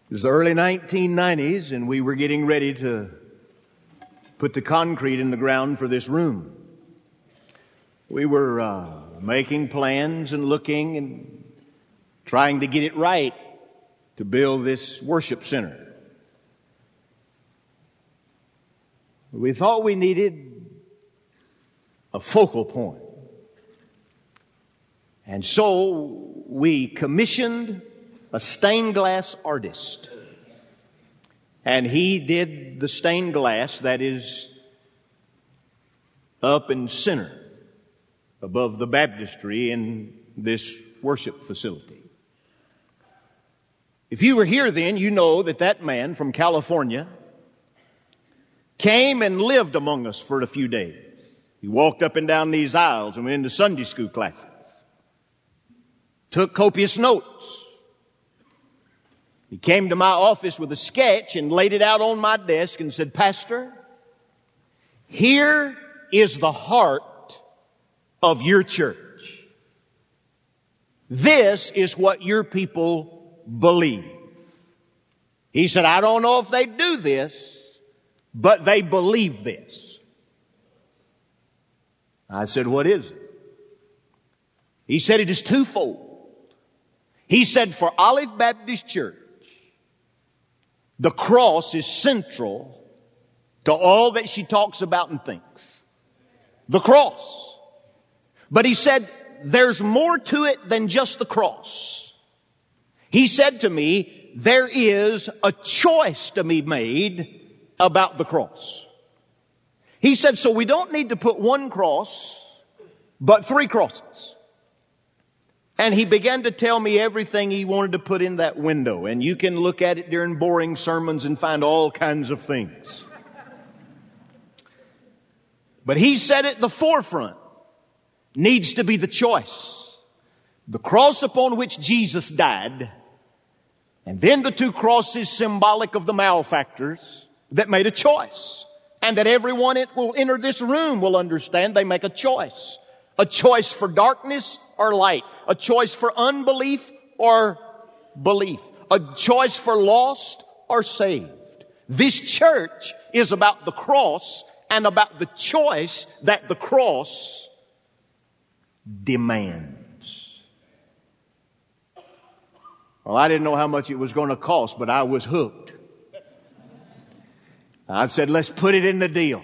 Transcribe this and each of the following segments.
It was the early 1990s, and we were getting ready to put the concrete in the ground for this room. We were making plans and looking and trying to get it right to build this worship center. We thought we needed a focal point. And so we commissioned a stained glass artist. And he did the stained glass that is up in center above the baptistry in this worship facility. If you were here then, you know that that man from California came and lived among us for a few days. He walked up and down these aisles and went into Sunday school classes. Took copious notes. He came to my office with a sketch and laid it out on my desk and said, "Pastor, here is the heart of your church. This is what your people believe." He said, "I don't know if they do this, but they believe this." I said, "What is it?" He said, "It is twofold." He said, "For Olive Baptist Church, the cross is central to all that she talks about and thinks. The cross. But he said, there's more to it than just the cross. He said to me, there is a choice to be made about the cross. He said, so we don't need to put one cross, but three crosses. And he began to tell me everything he wanted to put in that window. And you can look at it during boring sermons and find all kinds of things. But he said at the forefront needs to be the choice. The cross upon which Jesus died, and then the two crosses symbolic of the malefactors that made a choice. And that everyone that will enter this room will understand they make a choice. A choice for darkness or light. A choice for unbelief or belief. A choice for lost or saved. This church is about the cross and about the choice that the cross demands. Well, I didn't know how much it was going to cost, but I was hooked. I said, let's put it in the deal.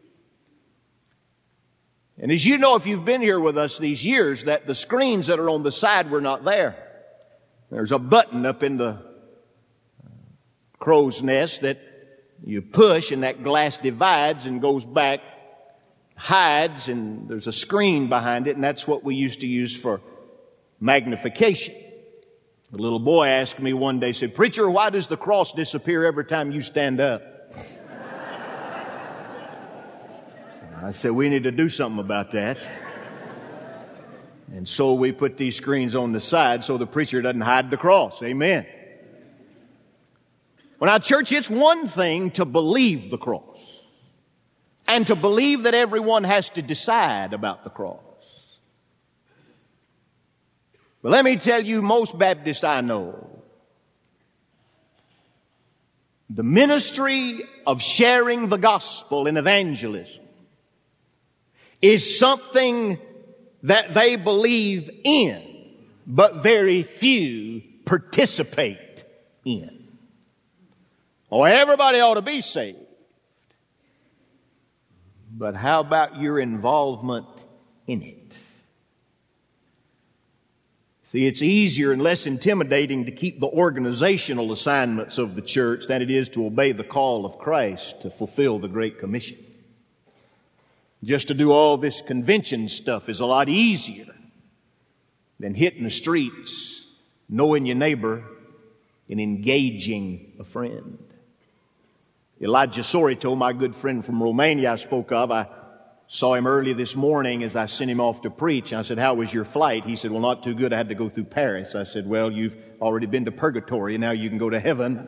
And as you know, if you've been here with us these years, that the screens that are on the side were not there. There's a button up in the crow's nest that you push and that glass divides and goes back, hides, and there's a screen behind it, and that's what we used to use for magnification. The little boy asked me one day, said, "Preacher, why does the cross disappear every time you stand up?" I said, we need to do something about that. And so we put these screens on the side so the preacher doesn't hide the cross. Amen. Well, now, church, it's one thing to believe the cross and to believe that everyone has to decide about the cross. But let me tell you, most Baptists I know, the ministry of sharing the gospel in evangelism is something that they believe in, but very few participate in. Oh, everybody ought to be saved. But how about your involvement in it? See, it's easier and less intimidating to keep the organizational assignments of the church than it is to obey the call of Christ to fulfill the Great Commission. Just to do all this convention stuff is a lot easier than hitting the streets, knowing your neighbor, and engaging a friend. Elijah Sorito, my good friend from Romania I spoke of, I saw him early this morning as I sent him off to preach. I said, "How was your flight?" He said, "Well, not too good. I had to go through Paris." I said, "Well, you've already been to purgatory. Now you can go to heaven."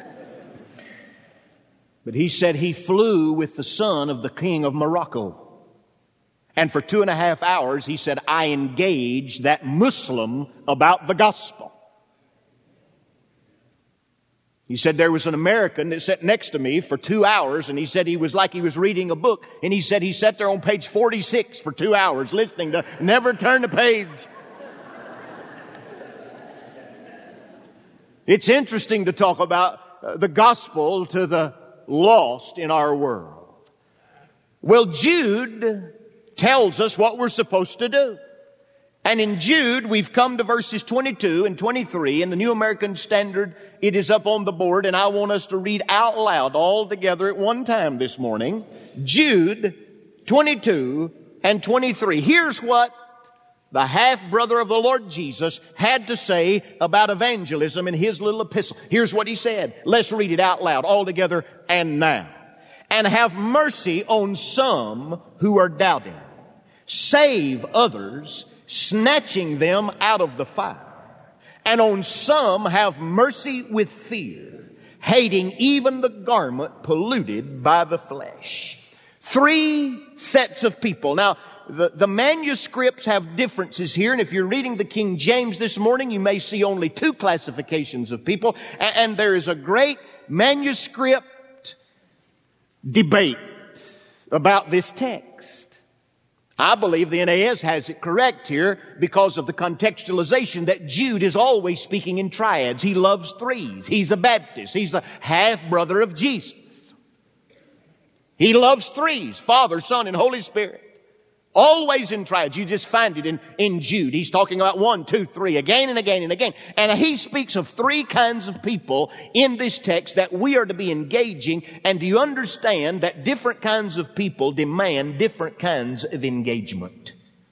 But he said he flew with the son of the king of Morocco. And for 2.5 hours, he said, I engaged that Muslim about the gospel. He said there was an American that sat next to me for 2 hours, and he said he was like he was reading a book, and he said he sat there on page 46 for 2 hours listening to never turn the page. It's interesting to talk about the gospel to the lost in our world. Well, Jude tells us what we're supposed to do. And in Jude, we've come to verses 22 and 23. In the New American Standard, it is up on the board, and I want us to read out loud all together at one time this morning. Jude 22 and 23. Here's what the half-brother of the Lord Jesus had to say about evangelism in his little epistle. Here's what he said. Let's read it out loud all together. And now, and have mercy on some who are doubting. Save others, snatching them out of the fire. And on some have mercy with fear, hating even the garment polluted by the flesh. 3 sets of people. Now, the manuscripts have differences here, and if you're reading the King James this morning, you may see only 2 classifications of people, and there is a great manuscript debate about this text. I believe the NAS has it correct here because of the contextualization that Jude is always speaking in triads. He loves 3s. He's a Baptist. He's the half-brother of Jesus. He loves 3s, Father, Son, and Holy Spirit. Always in triads. You just find it in Jude. He's talking about 1, 2, 3, again and again and again. And he speaks of 3 kinds of people in this text that we are to be engaging. And do you understand that different kinds of people demand different kinds of engagement?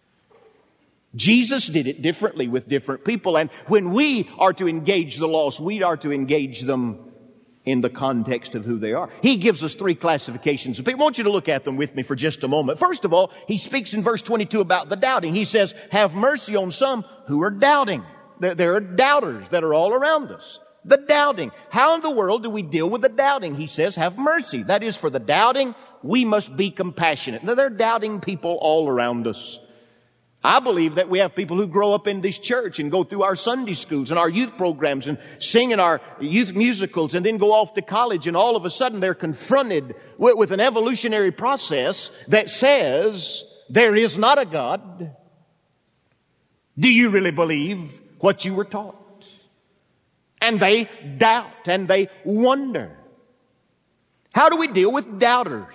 Jesus did it differently with different people. And when we are to engage the lost, we are to engage them in the context of who they are. He gives us 3 classifications of people. I want you to look at them with me for just a moment. First of all, he speaks in verse 22 about the doubting. He says, have mercy on some who are doubting. There are doubters that are all around us. The doubting. How in the world do we deal with the doubting? He says, have mercy. That is, for the doubting, we must be compassionate. Now, there are doubting people all around us. I believe that we have people who grow up in this church and go through our Sunday schools and our youth programs and sing in our youth musicals and then go off to college, and all of a sudden they're confronted with an evolutionary process that says there is not a God. Do you really believe what you were taught? And they doubt and they wonder. How do we deal with doubters?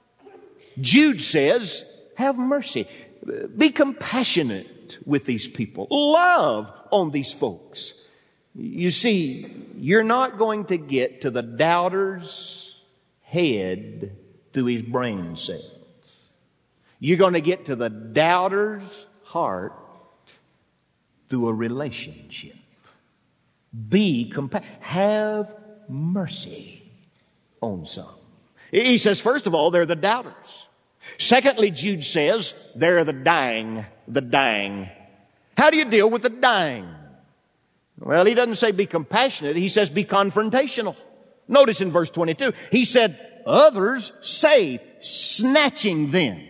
Jude says, have mercy. Be compassionate with these people. Love on these folks. You see, you're not going to get to the doubter's head through his brain cells. You're going to get to the doubter's heart through a relationship. Be compassionate. Have mercy on some. He says, first of all, they're the doubters. Secondly, Jude says, they're the dying. The dying. How do you deal with the dying? Well, he doesn't say be compassionate. He says be confrontational. Notice in verse 22, he said, others save, snatching them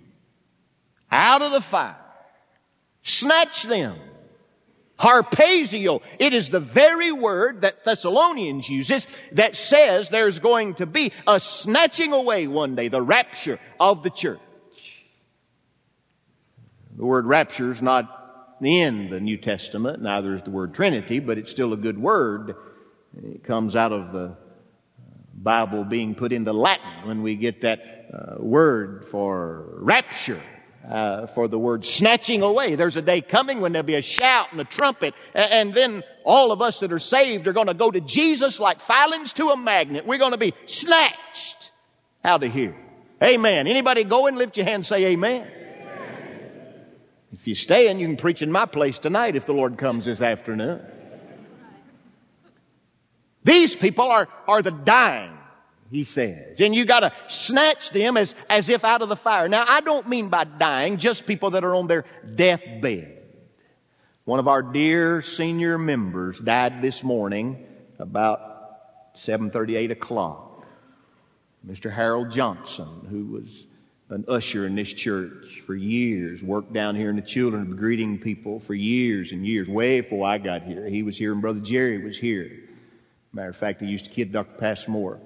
out of the fire. Snatch them. Harpaizio. It is the very word that Thessalonians uses that says there's going to be a snatching away one day, the rapture of the church. The word rapture is not in the New Testament, neither is the word Trinity, but it's still a good word. It comes out of the Bible being put into Latin when we get that word for rapture. For the word snatching away. There's a day coming when there'll be a shout and a trumpet, and then all of us that are saved are going to go to Jesus like filings to a magnet. We're going to be snatched out of here. Amen. Anybody go and lift your hand and say amen. Amen. If you're staying, you can preach in my place tonight if the Lord comes this afternoon. These people are the dying, he says. And you got to snatch them as if out of the fire. Now, I don't mean by dying just people that are on their deathbed. One of our dear senior members died this morning about 7:30, 8 o'clock. Mr. Harold Johnson, who was an usher in this church for years, worked down here in the children of greeting people for years and years, way before I got here. He was here and Brother Jerry was here. Matter of fact, he used to kid Dr. Passmore.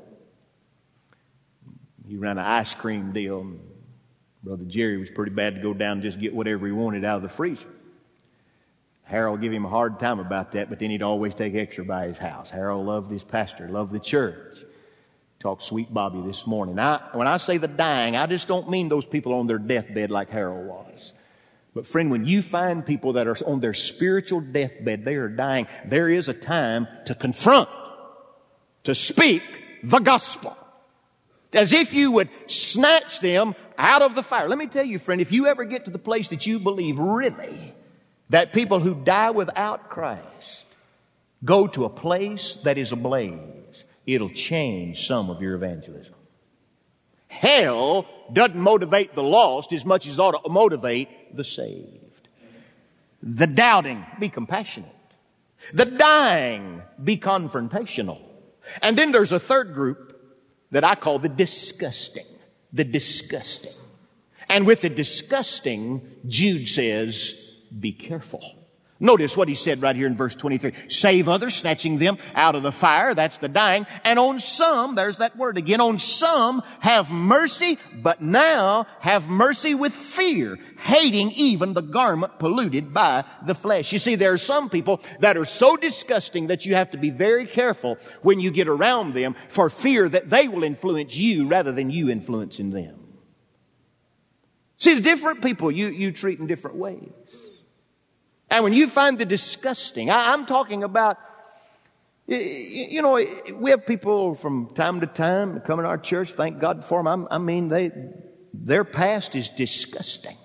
He ran an ice cream deal. And Brother Jerry was pretty bad to go down and just get whatever he wanted out of the freezer. Harold gave him a hard time about that, but then he'd always take extra by his house. Harold loved his pastor, loved the church. Talked Sweet Bobby this morning. When I say the dying, I just don't mean those people on their deathbed like Harold was. But friend, when you find people that are on their spiritual deathbed, they are dying, there is a time to confront, to speak the gospel. As if you would snatch them out of the fire. Let me tell you, friend, if you ever get to the place that you believe really that people who die without Christ go to a place that is ablaze, it'll change some of your evangelism. Hell doesn't motivate the lost as much as it ought to motivate the saved. The doubting, be compassionate. The dying, be confrontational. And then there's a third group that I call the disgusting. The disgusting. And with the disgusting, Jude says, be careful. Notice what he said right here in verse 23. Save others, snatching them out of the fire. That's the dying. And on some, there's that word again, on some have mercy, but now have mercy with fear, hating even the garment polluted by the flesh. You see, there are some people that are so disgusting that you have to be very careful when you get around them for fear that they will influence you rather than you influencing them. See, the different people you treat in different ways. And when you find the disgusting, I'm talking about, you know, we have people from time to time that come in our church, thank God for them. I mean, their past is disgusting.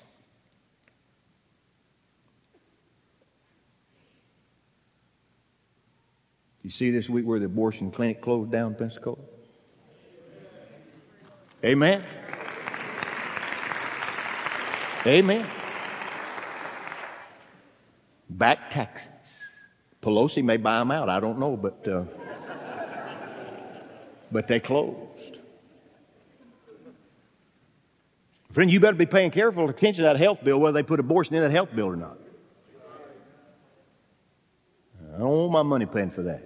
You see this week where the abortion clinic closed down in Pensacola? Amen. Amen. Back taxes. Pelosi may buy them out. I don't know, but they closed. Friend, you better be paying careful attention to that health bill, whether they put abortion in that health bill or not. I don't want my money paying for that.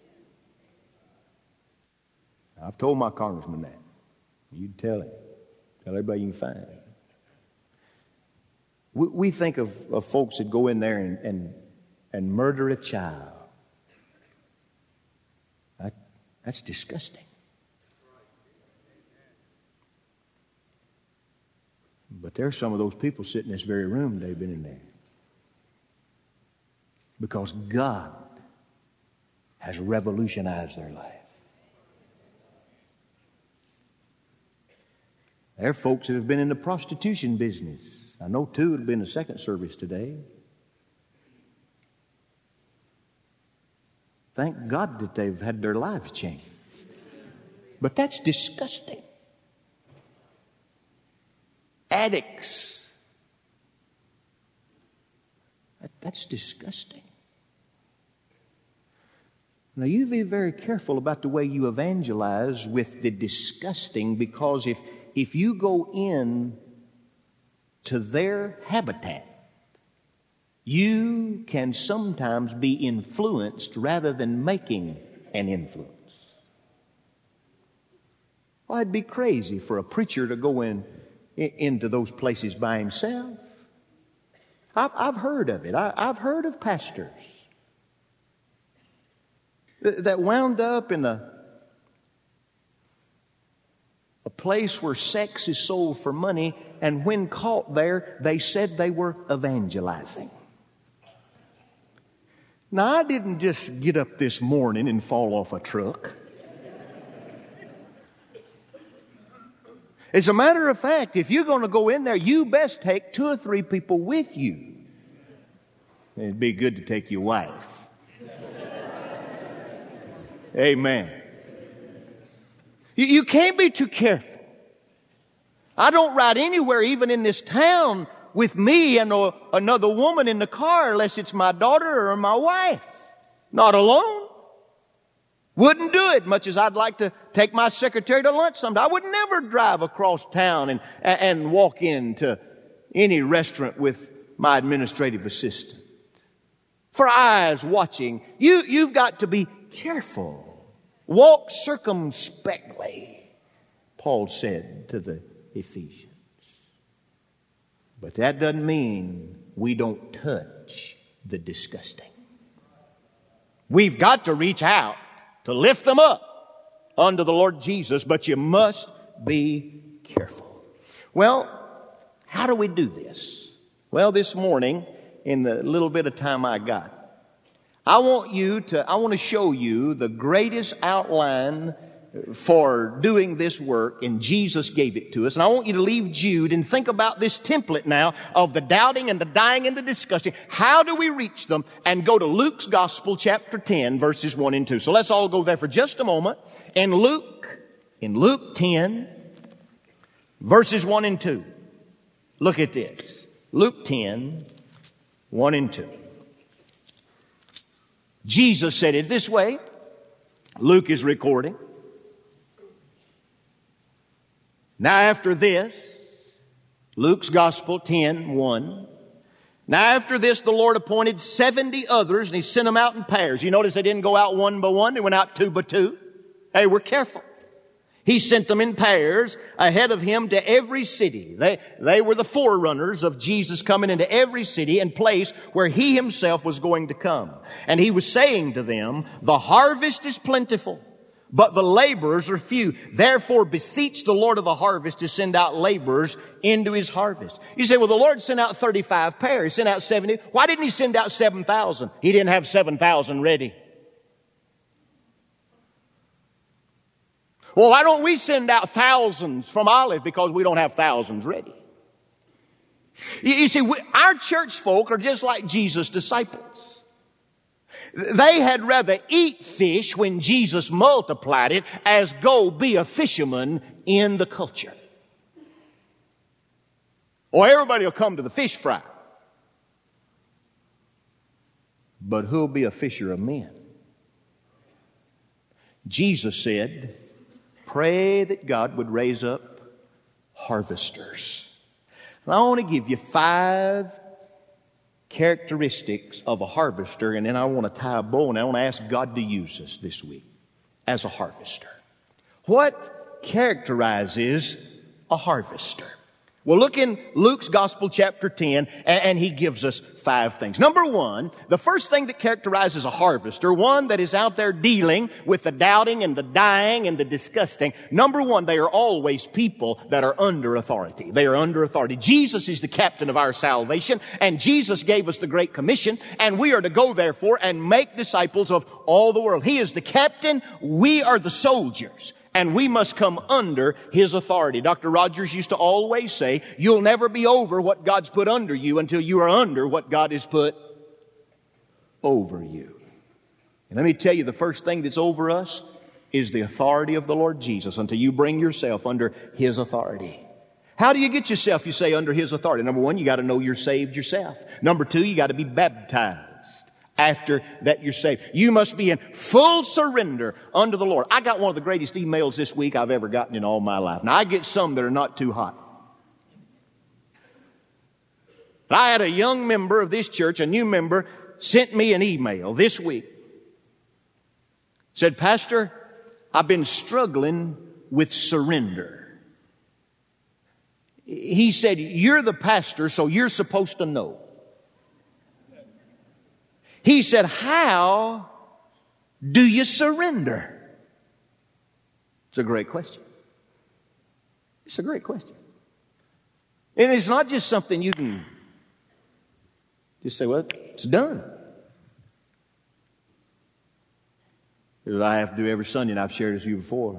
I've told my congressman that. You tell him. Tell everybody you can find. We think of folks that go in there and murder a child. That's disgusting. But there's some of those people sitting in this very room, they've been in there. Because God has revolutionized their life. There are folks that have been in the prostitution business. I know two that have been in the second service today. Thank God that they've had their lives changed. But that's disgusting. Addicts. That's disgusting. Now you be very careful about the way you evangelize with the disgusting, because if you go in to their habitat, you can sometimes be influenced rather than making an influence. Well, it'd be crazy for a preacher to go into those places by himself. I've heard of it. I've heard of pastors that wound up in a place where sex is sold for money, and when caught there, they said they were evangelizing. Now, I didn't just get up this morning and fall off a truck. As a matter of fact, if you're going to go in there, you best take 2 or 3 people with you. It'd be good to take your wife. Amen. You can't be too careful. I don't ride anywhere, even in this town, with me and another woman in the car unless it's my daughter or my wife. Not alone. Wouldn't do it, much as I'd like to take my secretary to lunch someday. I would never drive across town and walk into any restaurant with my administrative assistant. For eyes watching, you've got to be careful. Walk circumspectly, Paul said to the Ephesians. But that doesn't mean we don't touch the disgusting. We've got to reach out to lift them up unto the Lord Jesus, but you must be careful. Well, how do we do this? Well, this morning, in the little bit of time I got, I want to show you the greatest outline for doing this work, and Jesus gave it to us. And I want you to leave Jude and think about this template now of the doubting and the dying and the disgusting. How do we reach them? And go to Luke's Gospel, chapter 10, verses 1 and 2. So let's all go there for just a moment. In Luke 10, verses 1 and 2. Look at this. Luke 10, 1 and 2. Jesus said it this way. Luke is recording. Now after this, Luke's Gospel 10:1. Now after this, the Lord appointed 70 others, and He sent them out in pairs. You notice they didn't go out one by one. They went out two by two. They were careful. He sent them in pairs ahead of Him to every city. They were the forerunners of Jesus coming into every city and place where He Himself was going to come. And He was saying to them, the harvest is plentiful, but the laborers are few. Therefore beseech the Lord of the harvest to send out laborers into His harvest. You say, well, the Lord sent out 35 pairs. He sent out 70. Why didn't He send out 7,000? He didn't have 7,000 ready. Well, why don't we send out thousands from Olive? Because we don't have thousands ready. You see, our church folk are just like Jesus' disciples. They had rather eat fish when Jesus multiplied it as go be a fisherman in the culture. Or everybody will come to the fish fry. But who'll be a fisher of men? Jesus said, pray that God would raise up harvesters. And I want to give you 5 characteristics of a harvester, and then I want to tie a bow, and I want to ask God to use us this week as a harvester. What characterizes a harvester? Well, look in Luke's Gospel, chapter 10, and he gives us 5 things. Number 1, the first thing that characterizes a harvester, one that is out there dealing with the doubting and the dying and the disgusting. Number 1, they are always people that are under authority. They are under authority. Jesus is the captain of our salvation, and Jesus gave us the Great Commission, and we are to go, therefore, and make disciples of all the world. He is the captain. We are the soldiers. And we must come under His authority. Dr. Rogers used to always say, you'll never be over what God's put under you until you are under what God has put over you. And let me tell you, the first thing that's over us is the authority of the Lord Jesus until you bring yourself under His authority. How do you get yourself, you say, under His authority? Number 1, you got to know you're saved yourself. Number 2, you got to be baptized. After that you're saved. You must be in full surrender unto the Lord. I got one of the greatest emails this week I've ever gotten in all my life. Now I get some that are not too hot. But I had a young member of this church, a new member, sent me an email this week. Said, Pastor, I've been struggling with surrender. He said, you're the pastor, so you're supposed to know. He said, how do you surrender? It's a great question. It's a great question. And it's not just something you can just say, well, it's done. Because I have to do every Sunday, and I've shared this with you before.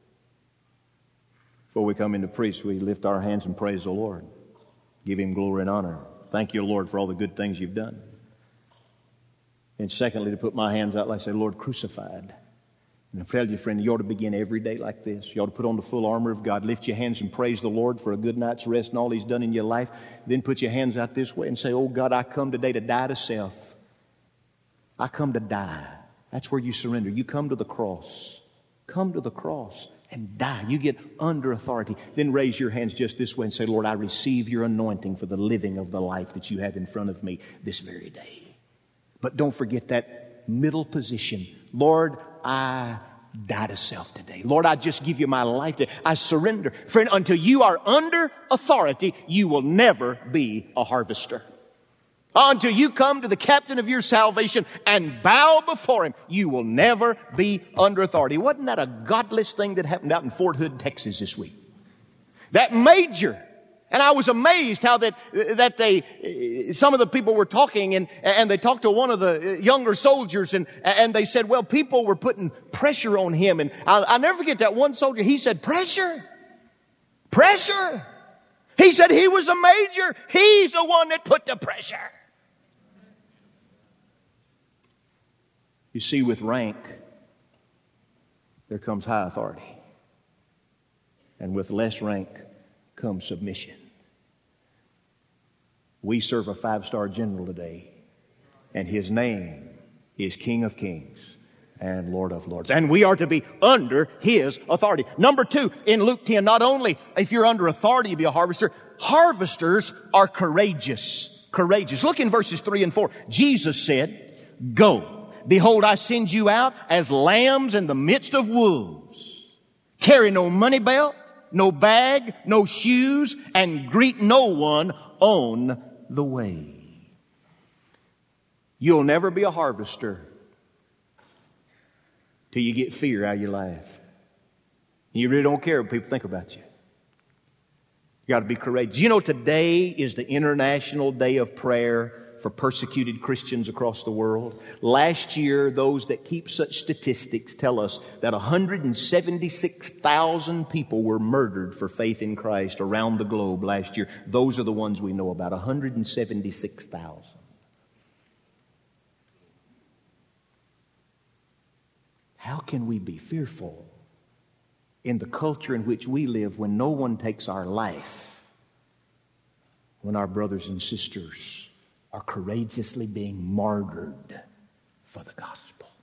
Before we come into preach, we lift our hands and praise the Lord. Give Him glory and honor. Thank you, Lord, for all the good things You've done. And secondly, to put my hands out like I say, Lord, crucified. And I tell you, friend, you ought to begin every day like this. You ought to put on the full armor of God. Lift your hands and praise the Lord for a good night's rest and all He's done in your life. Then put your hands out this way and say, oh God, I come today to die to self. I come to die. That's where you surrender. You come to the cross. Come to the cross and die. You get under authority. Then raise your hands just this way and say, Lord, I receive Your anointing for the living of the life that You have in front of me this very day. But don't forget that middle position. Lord, I die to self today. Lord, I just give you my life today. I surrender. Friend, until you are under authority, you will never be a harvester. Until you come to the captain of your salvation and bow before him, you will never be under authority. Wasn't that a godless thing that happened out in Fort Hood, Texas this week? That major. And I was amazed how some of the people were talking and they talked to one of the younger soldiers and they said, well, people were putting pressure on him. And I'll never forget that one soldier. He said, pressure. He said he was a major. He's the one that put the pressure. You see, with rank, there comes high authority. And with less rank comes submission. We serve a 5-star general today, and his name is King of Kings and Lord of Lords. And we are to be under his authority. Number 2, in Luke 10, not only if you're under authority, you be a harvester, harvesters are courageous. Courageous. Look in verses 3 and 4. Jesus said, go, behold, I send you out as lambs in the midst of wolves. Carry no money belt, no bag, no shoes, and greet no one on the way. You'll never be a harvester till you get fear out of your life. You really don't care what people think about you. You got to be courageous. You know, today is the International Day of Prayer for persecuted Christians across the world. Last year, those that keep such statistics tell us that 176,000 people were murdered for faith in Christ around the globe last year. Those are the ones we know about, 176,000. How can we be fearful in the culture in which we live when no one takes our life, when our brothers and sisters are courageously being martyred for the gospel?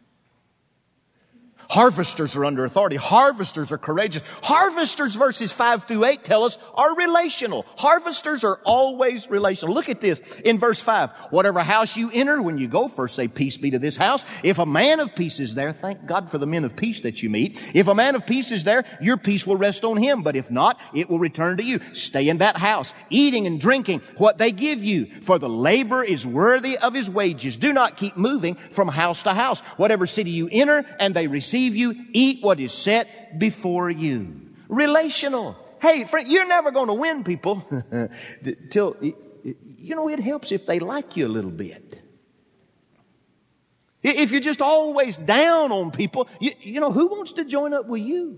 Harvesters are under authority. Harvesters are courageous. Harvesters, verses 5 through 8 tell us, are relational. Harvesters are always relational. Look at this in verse 5. Whatever house you enter, when you go, first say, peace be to this house. If a man of peace is there, thank God for the men of peace that you meet. If a man of peace is there, your peace will rest on him. But if not, it will return to you. Stay in that house, eating and drinking what they give you, for the labor is worthy of his wages. Do not keep moving from house to house. Whatever city you enter and they receive you, eat what is set before you. Relational. Hey, friend, you're never going to win people till, you know, it helps if they like you a little bit. If you're just always down on people, you know, who wants to join up with you?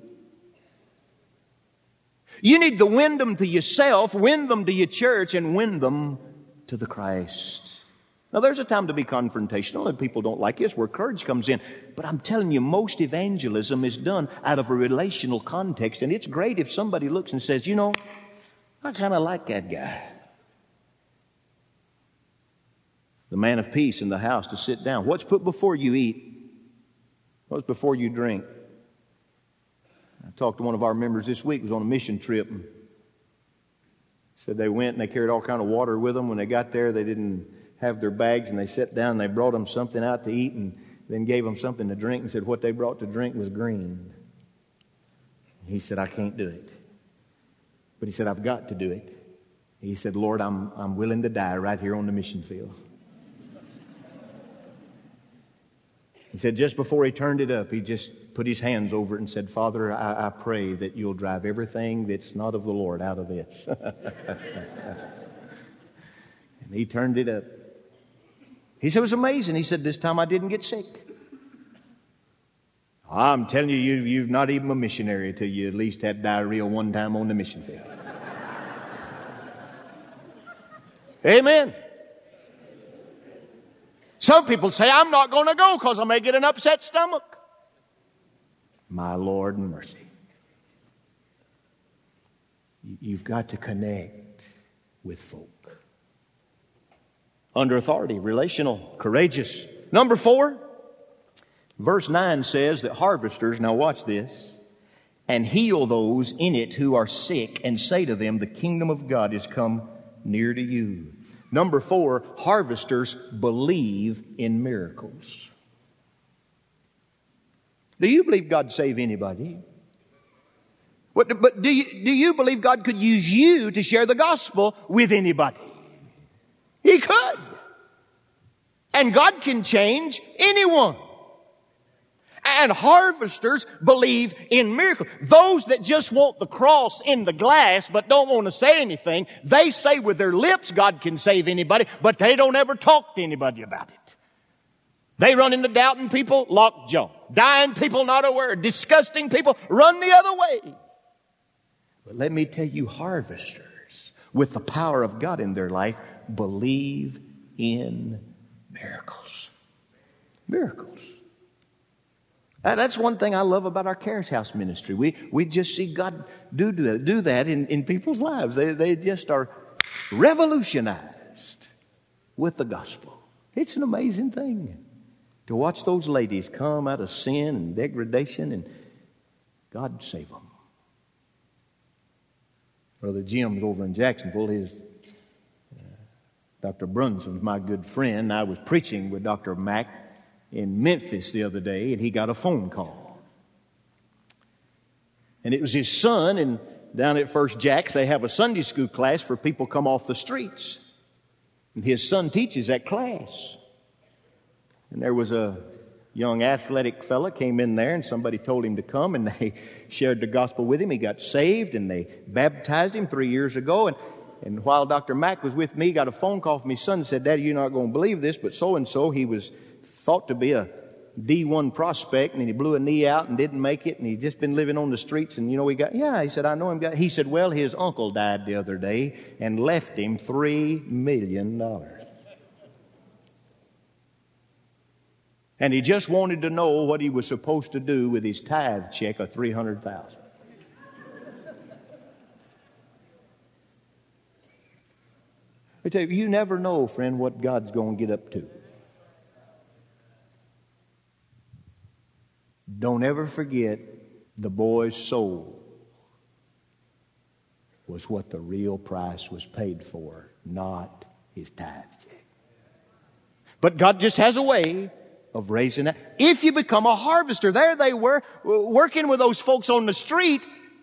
You need to win them to yourself, win them to your church, and win them to the Christ. Now, there's a time to be confrontational, and people don't like it. It's where courage comes in. But I'm telling you, most evangelism is done out of a relational context. And it's great if somebody looks and says, you know, I kind of like that guy. The man of peace in the house to sit down. What's put before you eat? What's before you drink? I talked to one of our members this week, who was on a mission trip. And said they went and they carried all kind of water with them. When they got there, they didn't have their bags, and they sat down and they brought them something out to eat and then gave them something to drink and said what they brought to drink was green. He said, I can't do it. But he said, I've got to do it. He said, Lord, I'm willing to die right here on the mission field. He said just before he turned it up, he just put his hands over it and said, Father, I pray that you'll drive everything that's not of the Lord out of this. And he turned it up. He said, it was amazing. He said, this time I didn't get sick. I'm telling you, you're not even a missionary till you at least had diarrhea one time on the mission field. Amen. Some people say, I'm not going to go because I may get an upset stomach. My Lord and mercy. You've got to connect with folk. Under authority, relational, courageous. Number 4, verse 9 says that harvesters, now watch this, and heal those in it who are sick and say to them, the kingdom of God is come near to you. Number 4, harvesters believe in miracles. Do you believe God save anybody? But do you believe God could use you to share the gospel with anybody? He could. And God can change anyone. And harvesters believe in miracles. Those that just want the cross in the glass but don't want to say anything, they say with their lips God can save anybody, but they don't ever talk to anybody about it. They run into doubting people, lockjaw. Dying people, not a word. Disgusting people, run the other way. But let me tell you, harvesters with the power of God in their life believe in miracles. Miracles. That's one thing I love about our Cares House ministry. We just see God do that in people's lives. They just are revolutionized with the gospel. It's an amazing thing to watch those ladies come out of sin and degradation and God save them. Brother Jim's over in Jacksonville. Dr. Brunson's my good friend. I was preaching with Dr. Mack in Memphis the other day, and he got a phone call. And it was his son, and down at First Jack's, they have a Sunday school class for people come off the streets. And his son teaches that class. And there was a young athletic fella came in there, and somebody told him to come, and they shared the gospel with him. He got saved, and they baptized him 3 years ago. And while Dr. Mack was with me, he got a phone call from his son and said, "Daddy, you're not going to believe this, but so-and-so, he was thought to be a D1 prospect, and he blew a knee out and didn't make it, and he's just been living on the streets, and he said, I know him. He said, well, his uncle died the other day and left him $3 million. And he just wanted to know what he was supposed to do with his tithe check of $300,000. I tell you, you never know, friend, what God's going to get up to. Don't ever forget the boy's soul was what the real price was paid for, not his tithe check. But God just has a way of raising that. If you become a harvester, there they were working with those folks on the street,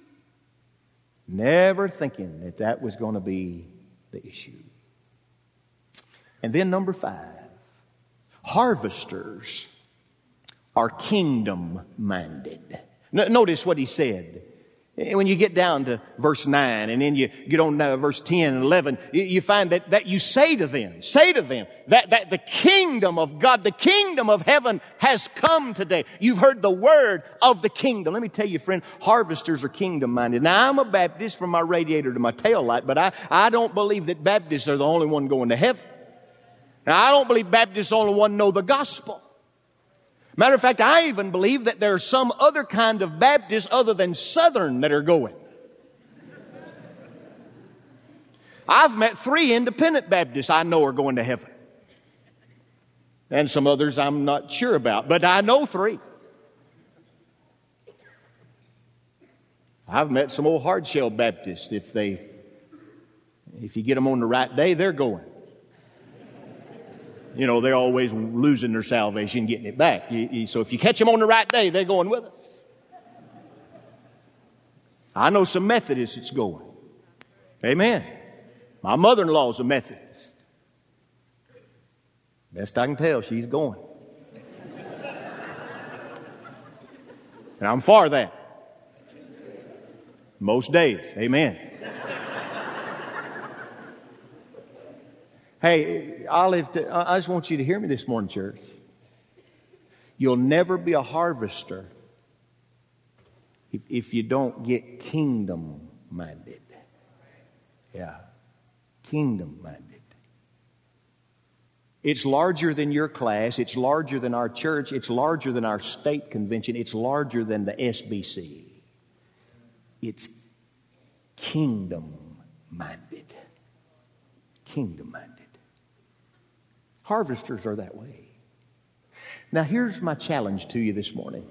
never thinking that was going to be the issue. And then number 5, harvesters are kingdom-minded. Notice what he said. When you get down to verse 9 and then you get on to verse 10 and 11, you find that you say to them that the kingdom of God, the kingdom of heaven has come today. You've heard the word of the kingdom. Let me tell you, friend, harvesters are kingdom-minded. Now, I'm a Baptist from my radiator to my tail light, but I don't believe that Baptists are the only one going to heaven. Now, I don't believe Baptists are the only one know the gospel. Matter of fact, I even believe that there are some other kind of Baptists other than Southern that are going. I've met 3 independent Baptists I know are going to heaven. And some others I'm not sure about, but I know 3. I've met some old hard-shell Baptists. If you get them on the right day, they're going. You know, they're always losing their salvation, getting it back. So if you catch them on the right day, they're going with us. I know some Methodists that's going. Amen. My mother-in-law's a Methodist. Best I can tell, she's going. And I'm for that. Most days. Amen. Hey, Olive, I just want you to hear me this morning, church. You'll never be a harvester if you don't get kingdom-minded. Yeah, kingdom-minded. It's larger than your class. It's larger than our church. It's larger than our state convention. It's larger than the SBC. It's kingdom-minded. Kingdom-minded. Harvesters are that way. Now, here's my challenge to you this morning.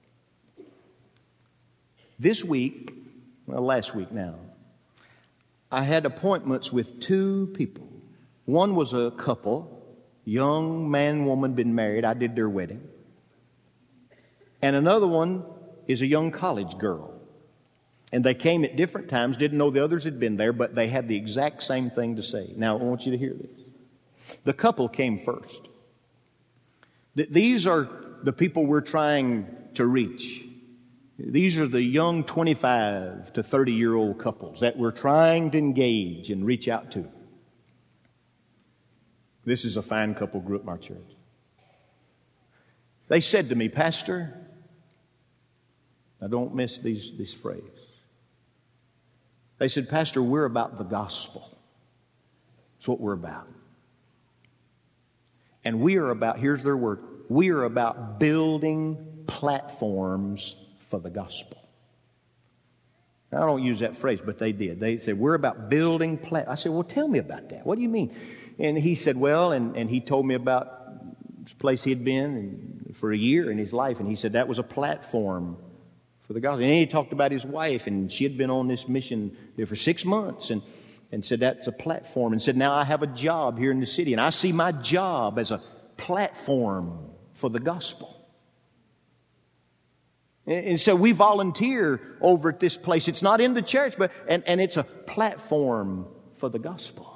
This week, last week now, I had appointments with 2 people. One was a couple, young man, woman, been married. I did their wedding. And another one is a young college girl. And they came at different times, didn't know the others had been there, but they had the exact same thing to say. Now, I want you to hear this. The couple came first. These are the people we're trying to reach. These are the young 25 to 30-year-old couples that we're trying to engage and reach out to. This is a fine couple group in our church. They said to me, Pastor, now don't miss this phrase. They said, Pastor, we're about the gospel. That's what we're about. And we are about, here's their word, we are about building platforms for the gospel. Now, I don't use that phrase, but they did. They said, we're about building platforms. I said, well, tell me about that. What do you mean? And he said, well, and he told me about this place he had been for a year in his life. And he said that was a platform for the gospel. And he talked about his wife, and she had been on this mission there for 6 months. And said that's a platform. And said, now I have a job here in the city. And I see my job as a platform for the gospel. And so we volunteer over at this place. It's not in the church, but and it's a platform for the gospel.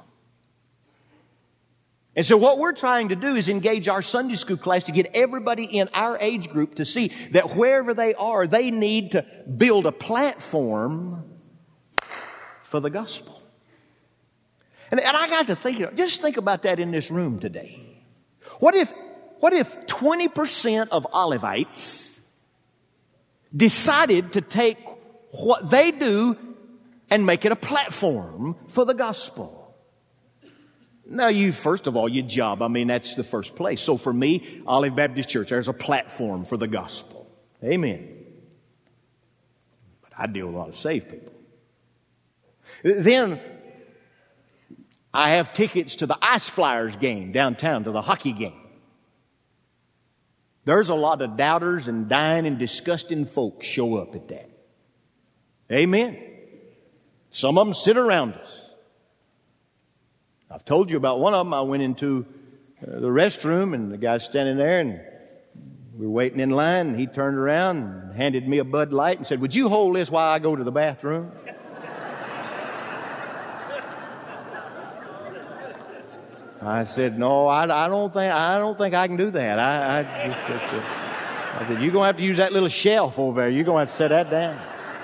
And so what we're trying to do is engage our Sunday school class to get everybody in our age group to see that wherever they are, they need to build a platform for the gospel. And I got to think, just think about that in this room today. What if 20% of Olivites decided to take what they do and make it a platform for the gospel? Now, first of all, your job, that's the first place. So for me, Olive Baptist Church, there's a platform for the gospel. Amen. But I deal with a lot of saved people. Then I have tickets to the Ice Flyers game downtown, to the hockey game. There's a lot of doubters and dying and disgusting folks show up at that. Amen. Some of them sit around us. I've told you about one of them. I went into the restroom, and the guy's standing there, and we were waiting in line, and he turned around and handed me a Bud Light and said, would you hold this while I go to the bathroom? I said, no, I don't think I can do that. I said, you're going to have to use that little shelf over there. You're going to have to set that down.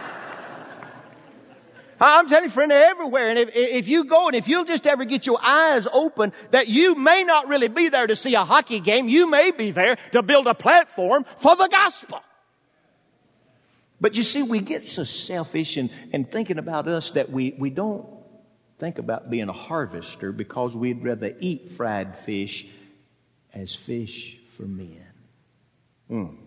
I'm telling you, friend, they're everywhere. And if you go and if you'll just ever get your eyes open, that you may not really be there to see a hockey game. You may be there to build a platform for the gospel. But you see, we get so selfish and thinking about us that we don't think about being a harvester, because we'd rather eat fried fish as fish for men.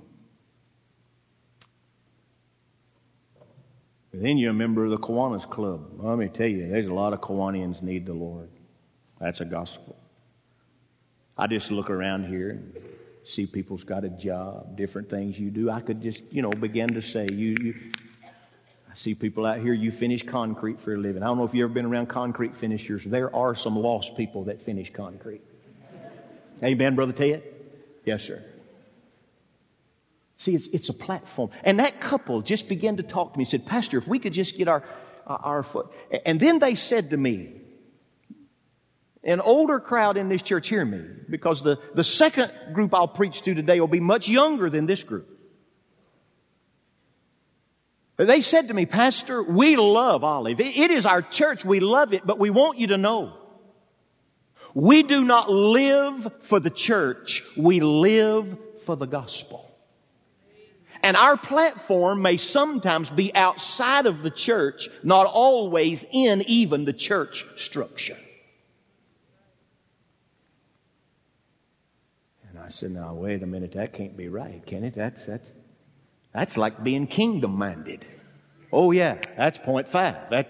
Then you're a member of the Kiwanis Club. Let me tell you, there's a lot of Kiwanians need the Lord. That's a gospel. I just look around here and see people's got a job, different things you do. I could just, begin to say, I see people out here, you finish concrete for a living. I don't know if you've ever been around concrete finishers. There are some lost people that finish concrete. Amen, Brother Ted? Yes, sir. See, it's a platform. And that couple just began to talk to me. Said, Pastor, if we could just get our foot. And then they said to me, an older crowd in this church, hear me, because the second group I'll preach to today will be much younger than this group. They said to me, Pastor, we love Olive. It is our church. We love it, but we want you to know, we do not live for the church. We live for the gospel. And our platform may sometimes be outside of the church, not always in even the church structure. And I said, now, wait a minute, that can't be right, can it? That's like being kingdom-minded. Oh, yeah, that's point 5.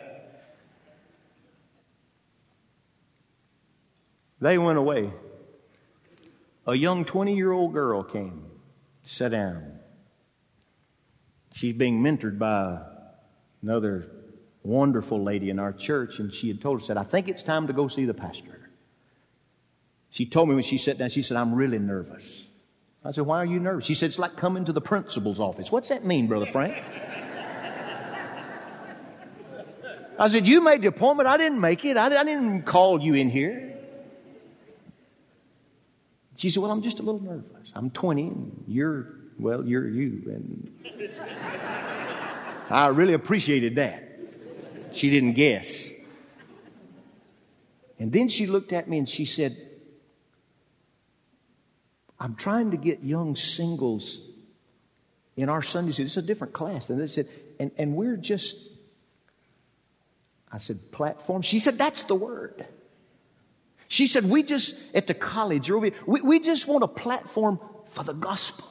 They went away. A young 20-year-old girl came, sat down. She's being mentored by another wonderful lady in our church, and she had told her, said, I think it's time to go see the pastor. She told me when she sat down, she said, I'm really nervous. I said, why are you nervous? She said, it's like coming to the principal's office. What's that mean, Brother Frank? I said, you made the appointment. I didn't make it. I didn't call you in here. She said, well, I'm just a little nervous. I'm 20 and you're you. And I really appreciated that. She didn't guess. And then she looked at me and she said, I'm trying to get young singles in our Sunday school. It's a different class. And they said, and we're just, I said, platform? She said, that's the word. She said, we just, at the college, we just want a platform for the gospel.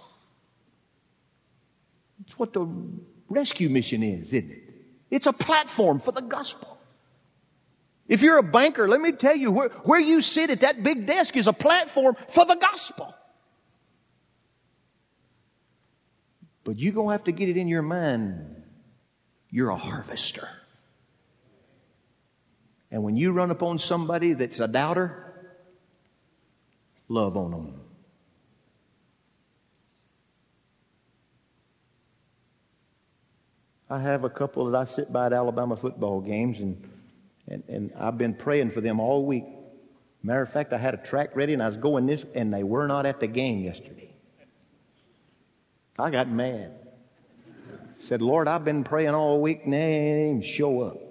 It's what the rescue mission is, isn't it? It's a platform for the gospel. If you're a banker, let me tell you, where you sit at that big desk is a platform for the gospel. But you're going to have to get it in your mind, you're a harvester. And when you run upon somebody that's a doubter, love on them. I have a couple that I sit by at Alabama football games, and I've been praying for them all week. Matter of fact, I had a tract ready, and I was going this, and they were not at the game yesterday. I got mad. Said, Lord, I've been praying all week, and they didn't even show up.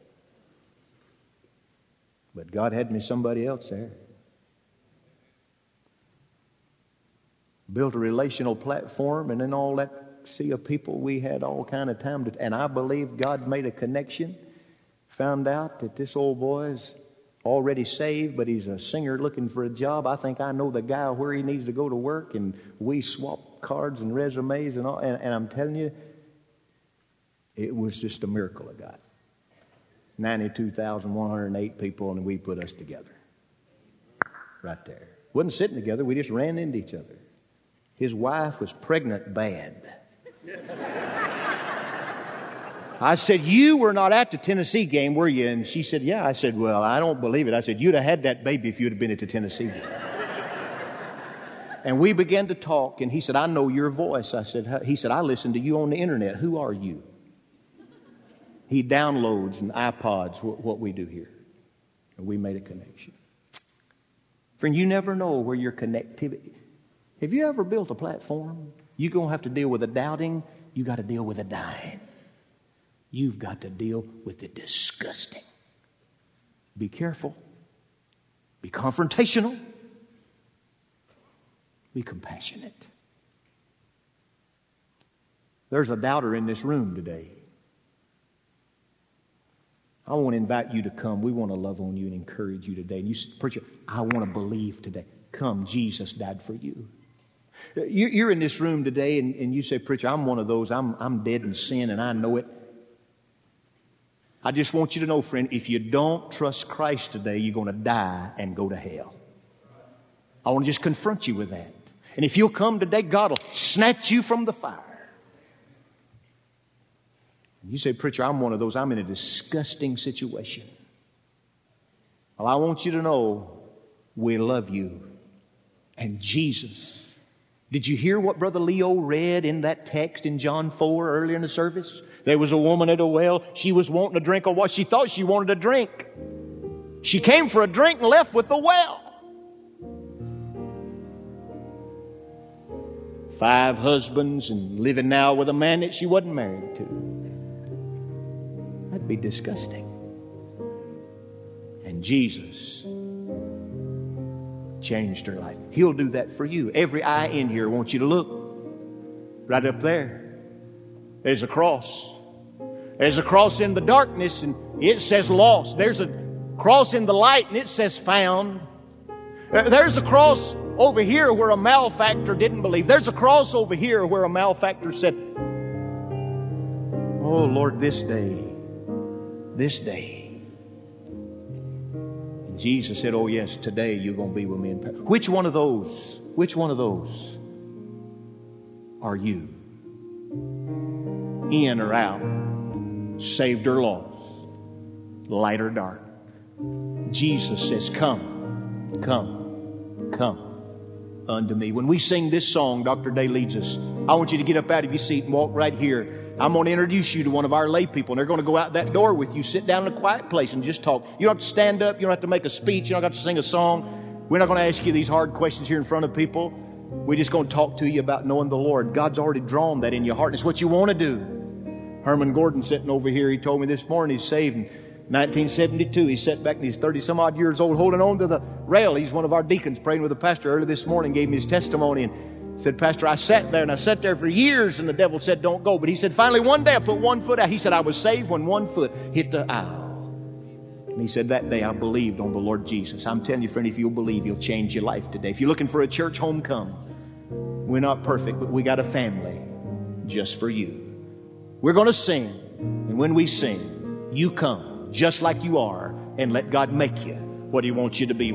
But God had me somebody else there. Built a relational platform, and then all that sea of people, we had all kind of time to, and I believe God made a connection. Found out that this old boy is already saved, but he's a singer looking for a job. I think I know the guy where he needs to go to work, and we swap cards and resumes and all. And I'm telling you, it was just a miracle of God. 92,108 people, and we put us together. Right there. Wasn't sitting together, we just ran into each other. His wife was pregnant bad. I said, you were not at the Tennessee game, were you? And she said, yeah. I said, well, I don't believe it. I said, you'd have had that baby if you'd have been at the Tennessee game. And we began to talk, and he said, I know your voice. He said, I listen to you on the internet. Who are you? He downloads and iPods what we do here. And we made a connection. Friend, you never know where your connectivity. Have you ever built a platform? You're going to have to deal with the doubting. You got to deal with the dying. You've got to deal with the disgusting. Be careful. Be confrontational. Be compassionate. There's a doubter in this room today. I want to invite you to come. We want to love on you and encourage you today. And you say, preacher, I want to believe today. Come, Jesus died for you. You're in this room today and you say, preacher, I'm one of those. I'm dead in sin and I know it. I just want you to know, friend, if you don't trust Christ today, you're going to die and go to hell. I want to just confront you with that. And if you'll come today, God will snatch you from the fire. You say, preacher, I'm one of those. I'm in a disgusting situation. Well, I want you to know we love you. And Jesus. Did you hear what Brother Leo read in that text in John 4 earlier in the service? There was a woman at a well. She was wanting to drink a water. She thought she wanted a drink. She came for a drink and left with the well. 5 husbands and living now with a man that she wasn't married to. That'd be disgusting. And Jesus changed her life. He'll do that for you. Every eye in here wants you to look. Right up there. There's a cross. There's a cross in the darkness and it says lost. There's a cross in the light and it says found. There's a cross over here where a malefactor didn't believe. There's a cross over here where a malefactor said, oh Lord, this day. And Jesus said, oh yes, today you're going to be with me in paradise. Which one of those are you? In or out? Saved or lost? Light or dark? Jesus says, come. unto me. When we sing this song, Dr. Day leads us, I want you to get up out of your seat and walk right here. I'm going to introduce you to one of our lay people, and they're going to go out that door with you. Sit down in a quiet place and just talk. You don't have to stand up. You don't have to make a speech. You don't have to sing a song. We're not going to ask you these hard questions here in front of people. We're just going to talk to you about knowing the Lord. God's already drawn that in your heart, and it's what you want to do. Herman Gordon sitting over here, he told me this morning he's saved in 1972. He sat back and he's 30-some-odd years old holding on to the rail. He's one of our deacons praying with the pastor early this morning, gave me his testimony and said, Pastor, I sat there and I sat there for years and the devil said, don't go. But he said, finally one day I put one foot out. He said, I was saved when one foot hit the aisle. And he said, that day I believed on the Lord Jesus. I'm telling you, friend, if you'll believe, He'll change your life today. If you're looking for a church home, come. We're not perfect, but we got a family just for you. We're going to sing. And when we sing, you come just like you are and let God make you what He wants you to be.